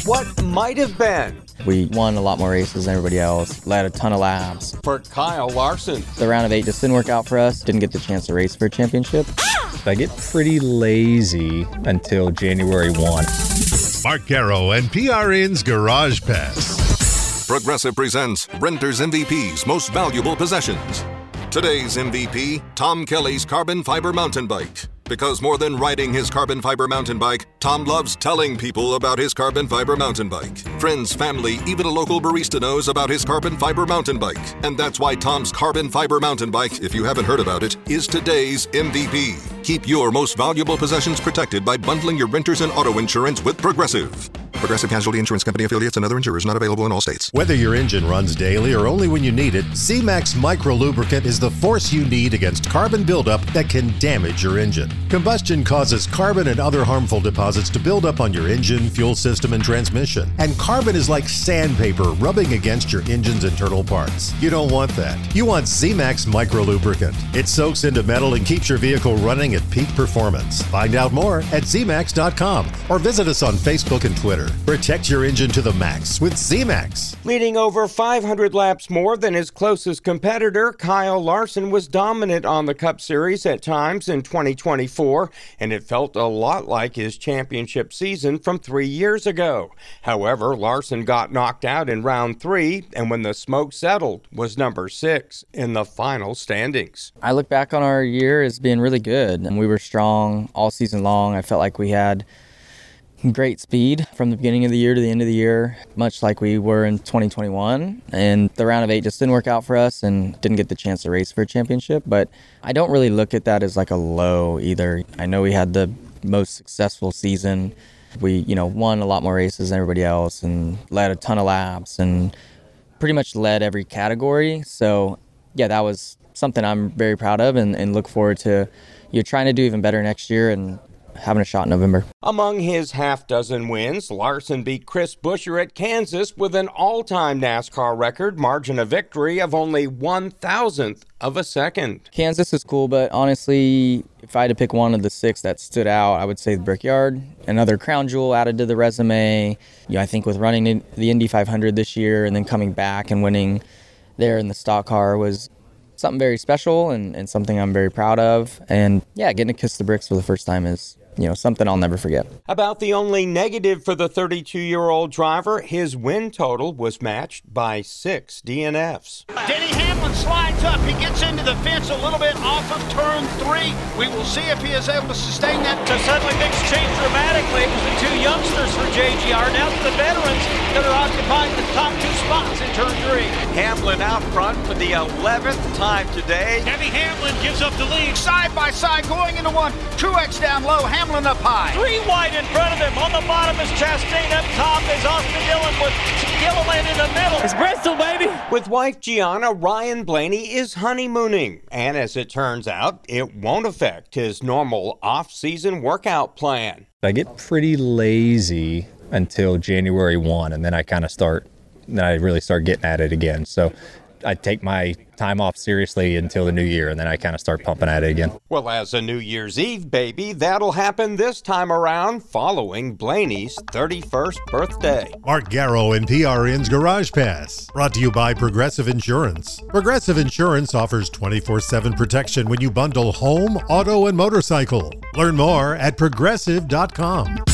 What might have been. We won a lot more races than everybody else, led a ton of laps. For Kyle Larson. The round of 8 just didn't work out for us. Didn't get the chance to race for a championship. I get pretty lazy until January 1. Mark Garrow and PRN's Garage Pass. Progressive presents Renter's MVP's Most Valuable Possessions. Today's MVP, Tom Kelly's carbon fiber mountain bike. Because more than riding his carbon fiber mountain bike, Tom loves telling people about his carbon fiber mountain bike. Friends, family, even a local barista knows about his carbon fiber mountain bike. And that's why Tom's carbon fiber mountain bike, if you haven't heard about it, is today's MVP. Keep your most valuable possessions protected by bundling your renters and auto insurance with Progressive. Progressive Casualty Insurance Company affiliates and other insurers not available in all states. Whether your engine runs daily or only when you need it, C-Max Micro Lubricant is the force you need against carbon buildup that can damage your engine. Combustion causes carbon and other harmful deposits to build up on your engine, fuel system, and transmission. And carbon is like sandpaper rubbing against your engine's internal parts. You don't want that. You want Z-Max Micro Lubricant. It soaks into metal and keeps your vehicle running at peak performance. Find out more at zmax.com or visit us on Facebook and Twitter. Protect your engine to the max with Z-Max. Leading over 500 laps more than his closest competitor, Kyle Larson was dominant on the Cup Series at times in 2024, and it felt a lot like his championship season from 3 years ago. However, Larson got knocked out in round 3, and when the smoke settled, was number 6 in the final standings. I look back on our year as being really good, and we were strong all season long. I felt like we had great speed from the beginning of the year to the end of the year, much like we were in 2021. And the round of 8 just didn't work out for us and didn't get the chance to race for a championship. But I don't really look at that as like a low either. I know we had the most successful season. We, won a lot more races than everybody else and led a ton of laps and pretty much led every category. So yeah, that was something I'm very proud of and look forward to trying to do even better next year and having a shot in November. Among his half-dozen wins, Larson beat Chris Buescher at Kansas with an all-time NASCAR record margin of victory of only 1,000th of a second. Kansas is cool, but honestly, if I had to pick one of the 6 that stood out, I would say the Brickyard. Another crown jewel added to the resume. I think with running the Indy 500 this year and then coming back and winning there in the stock car was something very special and something I'm very proud of. And yeah, getting to kiss the bricks for the first time is something I'll never forget. About the only negative for the 32-year-old driver, his win total was matched by 6 DNFs. Denny Hamlin slides up. He gets into the fence a little bit off of turn 3. We will see if he is able to sustain that. So suddenly things change dramatically. It was the 2 youngsters for JGR. Now it's the veterans that are occupying the top 2 spots in turn 3. Hamlin out front for the 11th time today. Denny Hamlin gives up the lead. Side by side going into one. Truex down low. Hamlin up high. 3 wide in front of him. On the bottom is Chastain. Up top is Austin Dillon with Gilliland in the middle. It's Bristol, baby. With wife Gianna, Ryan Blaney is honeymooning. And as it turns out, it won't affect his normal off-season workout plan. I get pretty lazy until January 1, and then I really start getting at it again. So I take my time off seriously until the new year, and then I kind of start pumping at it again. Well, as a New Year's Eve baby, that'll happen this time around following Blaney's 31st birthday. Mark Garrow and PRN's Garage Pass. Brought to you by Progressive Insurance. Progressive Insurance offers 24/7 protection when you bundle home, auto, and motorcycle. Learn more at progressive.com.